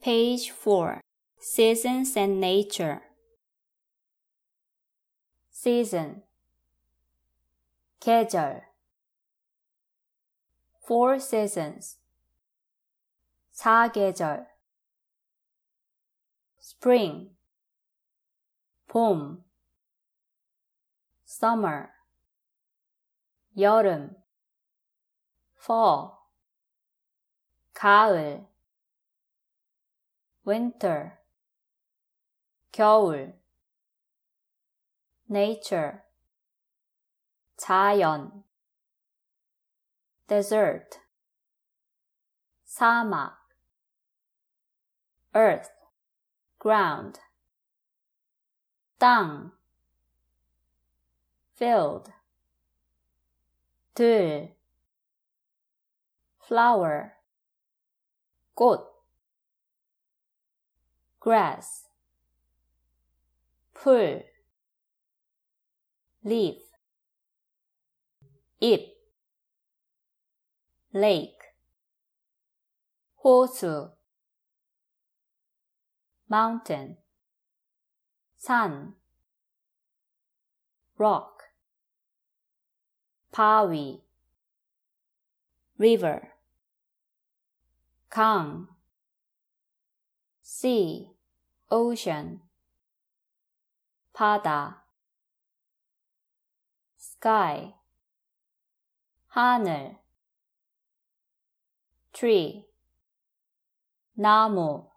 Page 4. Seasons and Nature. Season. 계절. 4 seasons. 4계절. Spring. 봄. Summer. 여름. Fall. 가을. Winter. 겨울. Nature. 자연. Desert. 사막. Earth. Ground. 땅. Field. 들. Flower. 꽃. Grass. 풀. Leaf. 잎. Lake. 호수. Mountain. 산. Rock. 바위. River. 강. Sea. Ocean. 바다. Sky. 하늘. Tree. 나무.